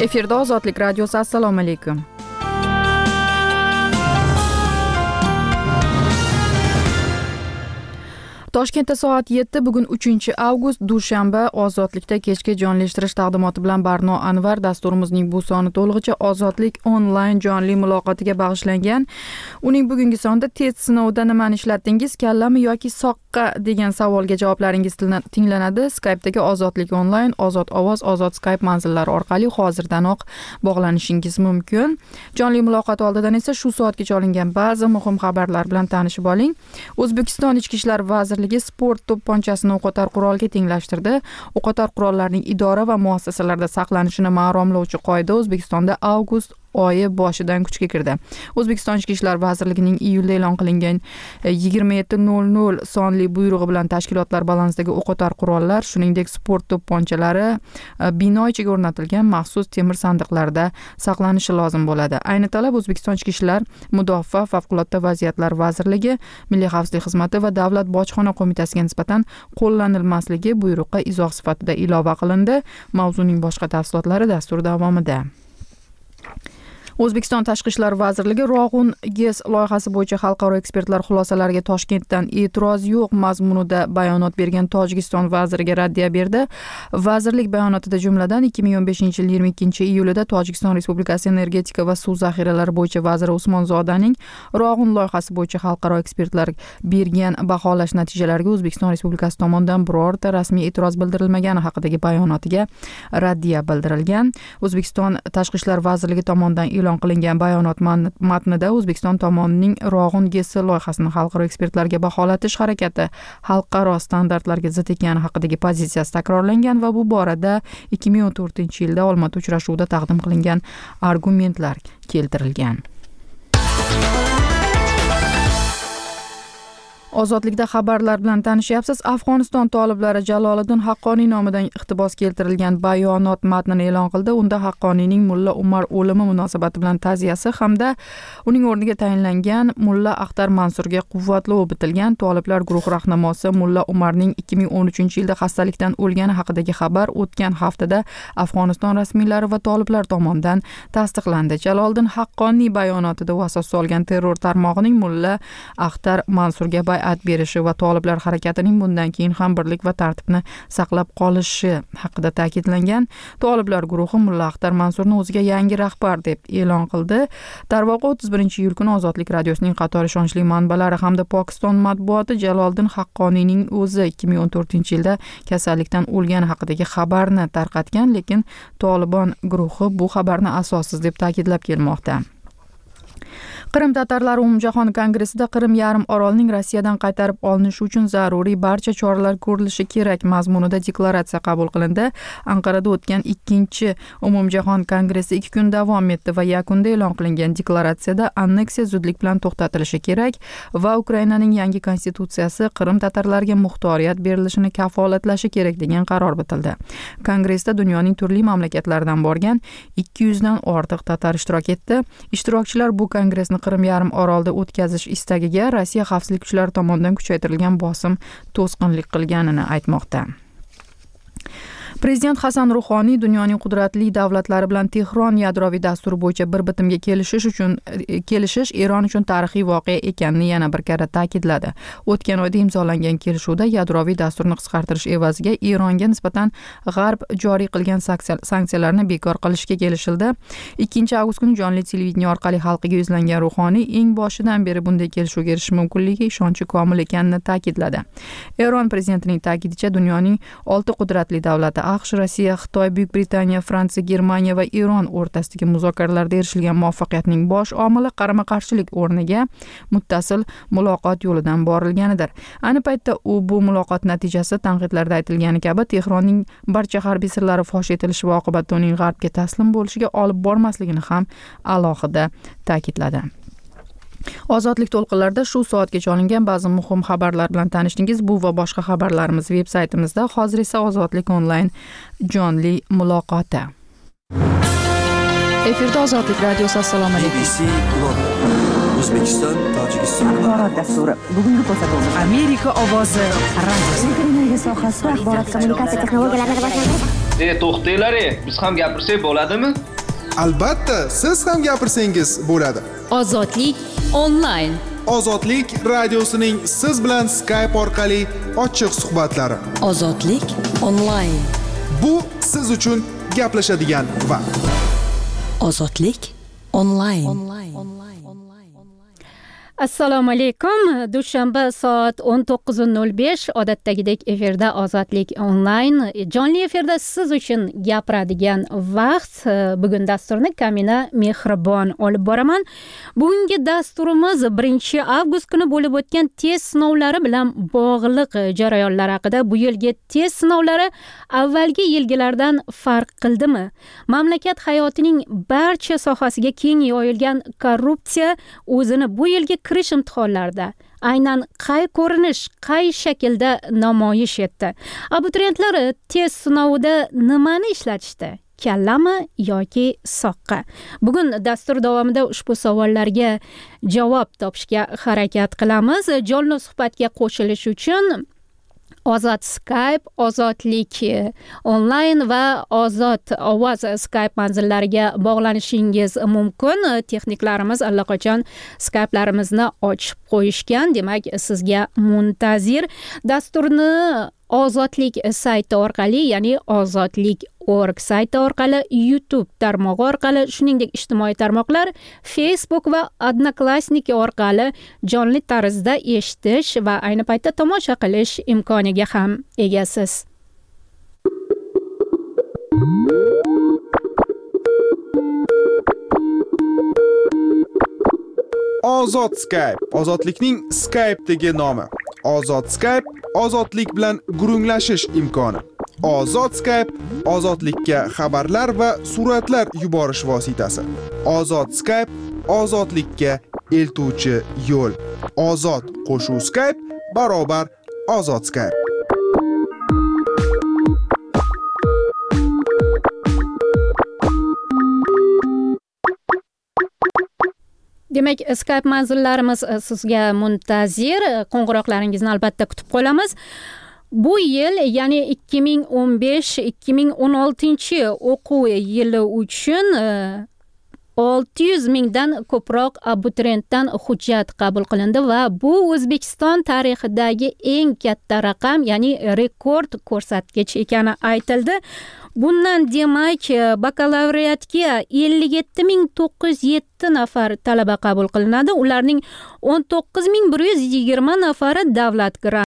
Efirda Ozodlik radiosi. Assalomu alaykum. Toshkentda soat 7, bugun 3-avgust, dushanba. Ozodlikda kechki jonlashtirish taqdimoti bilan Barno Anvar. Dasturimizning bu soni to'lig'icha Ozodlik onlayn jonli muloqotiga bag'ishlangan. Uning bugungi sonida test sinovida nimani ishlatdingiz, kallami yoki soqqa degan savolga javoblaringiz tinglanadi. Skype'dagi Ozodlik onlayn, Ozod ovoz, Ozod Skype manzillari orqali hozirdanoq bog'lanishingiz mumkin. Jonli muloqot oldidan esa shu soatgacha olingan ba'zi muhim xabarlar bilan tanishib oling. O'zbekiston Ichki ishlar vazirligi sport to'pponchasini o'qotar qurolga tenglashtirdi. O'qotar qurollarning idora va muassasalarda saqlanishini ma'lumlovchi qoida O'zbekistonda avgust oyi boshidan kuchga kirdi. O'zbekiston Ichki ishlar vazirligining iyulda e'lon qilingan 2700 sonli buyrug'i bilan tashkilotlar balansidagi o'qotar qurollar, shuningdek sport to'pponchalari bino ichiga o'rnatilgan maxsus temir sandiqlarda saqlanishi lozim bo'ladi. Ayni talab O'zbekiston Ichki ishlar, Mudofaa, Favqulodda vaziyatlar vazirligi, Milliy xavfsizlik xizmati va Davlat bojxona qo'mitasiga nisbatan qo'llanilmasligi buyruqqa izoh sifatida ilova qilindi. Mavzuning boshqa tafsilotlari dastur davomida. O'zbekiston Tashqi ishlar vazirligi Rog'un GES loyihasi bo'yicha xalqaro ekspertlar xulosalariga Toshkentdan e'tiroz yo'q mazmunida bayonot bergan Tojikiston vaziriga raddiya berdi. Vazirlik bayonotida jumladan 2015-yil 22-iyulida Tojikiston Respublikasi energetika va suv zaxiralari bo'yicha vaziri Usmonzodaning Rog'un loyihasi bo'yicha xalqaro ekspertlar bergan baholash natijalariga O'zbekiston Respublikasi tomonidan birorta rasmiy e'tiroz bildirilmagani haqidagi bayonotiga raddiya bildirilgan. O'zbekiston Tashqi ishlar vazirligi tomonidan e'lon qilingan bayonot matnida O'zbekiston tomonining Rog'un GES loyihasini xalqaro ekspertlarga baholatish harakati xalqaro standartlarga zid ekani haqidagi pozitsiyasi takrorlangan va bu borada 2014-yilda Olmota uchrashuvida taqdim qilingan argumentlar keltirilgan. Ozodlikda xabarlar bilan tanishyapsiz. Afg'oniston toliblari Jaloliddin Haqqoniy nomidan iqtibos keltirilgan bayonot matnini e'lon qildi. Unda Haqqoniyning Mulla Umar o'limi munosabati bilan ta'ziyasi hamda uning o'rniga tayinlangan Mulla Axtar Mansurga quvvatlov bitilgan. Toliblar guruhi rahnamosi Mulla Umarning 2013-yilda xastalikdan o'lgani haqidagi xabar o'tgan haftada Afg'oniston rasmiylari va toliblar tomonidan tasdiqlandi. Jaloliddin Haqqoniy bayonotida u asos solgan terror tarmog'ining Mulla Axtar Mansurga bay'at berishi va toliblar harakatining bundan keyin ham birlik va tartibni saqlab qolishi haqida ta'kidlangan. Toliblar guruhi Mulla Axtar Mansurni o'ziga yangi rahbar deb e'lon qildi. Darvoqe 31-iyul kuni Ozodlik radiosining qator ishonchli manbalari hamda Pokiston matbuoti Jaloliddin Haqqoniyning o'zi 2014-yilda kasallikdan o'lgani haqidagi xabarni tarqatgan, lekin Tolibon guruhi bu xabarni asossiz deb ta'kidlab kelmoqda. Qrim tatarlari umumjahon kongressida Qrim yarim orolining Rossiyadan qaytarib olinishi uchun zaruriy barcha choralar ko'rilishi kerak mazmunida deklaratsiya qabul qilindi. Anqarada o'tgan 2-chi umumjahon kongressi 2 kun davom etdi va yakunda e'lon qilingan deklaratsiyada anneksiya zudlik bilan to'xtatilishi kerak va Ukrainaning yangi konstitutsiyasi Qrim tatarlariga muxtoriyat berilishini kafolatlashi kerak degan qaror bitildi. Kongressda dunyoning turli mamlakatlaridan borgan 200 dan ortiq tatar ishtirok etdi. Ishtirokchilar bu kongressni Qrim yarim orolida o'tkazish istagiga Rossiya xavfsizlik kuchlari tomonidan kuchaytirilgan bosim to'sqinlik qilganini aytmoqda. Prezident Hasan Ruhoniy dunyoning qudratli davlatlari bilan Tehron yadroviy dasturi bo'yicha bir bitimga kelishish Eron uchun tarixiy voqea ekanini yana bir karra ta'kidladi. O'tgan oyda imzolangan kelishuvda yadroviy dasturni qisqartirish evaziga Eronga nisbatan G'arb joriy qilgan sanksiyalarni bekor qilishga kelishildi. 2-avgust kuni jonli televideniya orqali xalqiga yuzlangan Ruhoniy eng boshidan beri bunday kelishuvga erishish mumkinligiga ishonchi komil ekanini ta'kidladi. Eron prezidentining ta'kidicha dunyoning 6 qudratli davlati AQSh, Rossiya, Xitoy, Buyuk Britaniya, Fransiya, Germaniya va Eron o'rtasidagi muzokaralarda erishilgan muvaffaqiyatning bosh omili qarama-qarshilik o'rniga muttasil muloqot yo'lidan borilganidir. Ayni paytda u bu muloqot natijasi tanqidlarda aytilgani kabi Tehronning barcha harbiy sirlari fosh etilishi va oqibatda uning G'arbga taslim bo'lishiga olib bormasligini ham alohida ta'kidladi. Ozodlik to'lqinlarida shu soatgacha olingan ba'zi muhim xabarlar bilan tanishdingiz. Bu va boshqa xabarlarimiz veb-saytimizda. Hozir esa Ozodlik onlayn jonli muloqoti. Efirda Ozodlik radiosi. Assalomu alaykum. O'zbekiston, Tojikiston axborot dasturi. Bugungi ko'rsatuvimiz Amerika ovozi radiosi. Energiya sohasida axborot kommunikatsiya texnologiyalarini rivojlantirish. To'xtanglar, biz ham gapirsak bo'ladimi? Albatta, siz ham gapirsangiz bo'ladi. Ozodlik onlayn. Ozodlik radiosining siz bilan Skype orqali ochiq suhbatlari. Ozodlik onlayn. Bu siz uchun gaplashadigan vaqt. Ozodlik onlayn. Assalomu alaykum. Dushanba soat 19:05 odatdagidek efirda Ozodlik onlayn. Jonli efirda siz uchun gapiradigan vaqt. Bugun dasturni Kamina Mehribon olib boraman. Bugungi dasturimiz 1-avgust kuni bo'lib o'tgan test sinovlari bilan bog'liq jarayonlar haqida. Bu yilgi test sinovlari avvalgi yilgilardan farq qildimi? Mamlakat hayotining barcha sohasiga keng yoyilgan korrupsiya o'zini bu yilgi kirish imtihonlarida aynan qay ko'rinish, qay shaklda namoyish etdi? Abituriyentlar test sinovida nimani ishlatishdi? Kallami yoki soqqa? Bugun dastur davomida ushbu savollarga javob topishga harakat qilamiz. Jonli suhbatga qo'shilish uchun Ozod Skype, Ozodlik onlayn va Ozod ovoz Skype manzillariga bog'lanishingiz mumkin. Texniklarimiz allaqachon Skype'larimizni ochib qo'yishgan. Demak, sizga muntazir. Dasturni Ozodlik sayti orqali, ya'ni ozodlik.org sayti orqali, YouTube tarmog'i orqali, shuningdek ijtimoiy tarmoqlar Facebook va Odnoklassniki orqali jonli tarzda eshitish va ayni paytda tomosha qilish imkoniga ham egasiz. Ozod Skype, ozodlikning Skype'dagi nomi. Ozod Skype, ozodlik bilan gurunglashish imkoni. Ozod Skype, ozodlikka xabarlar va suratlar yuborish vositasi. Ozod Skype, ozodlikka eltuvchi yo'l. Ozod qo'shuv Skype barobar Ozod Skype. Demak, Skype manzillarimiz sizga muntazir. Qo'ng'iroqlaringizni albatta kutib qolamiz. Bu yil, ya'ni 2015-2016 o'quv yili uchun 600 mingdan ko'proq abituriyentdan hujjat qabul qilindi va bu O'zbekiston tarixidagi eng katta raqam, ya'ni rekord ko'rsatkich ekani aytildi. Bundan demak, bakalavriatga 57.907 nafar talaba qabul qilinadi. Ularning 19.120 nafari davlat grant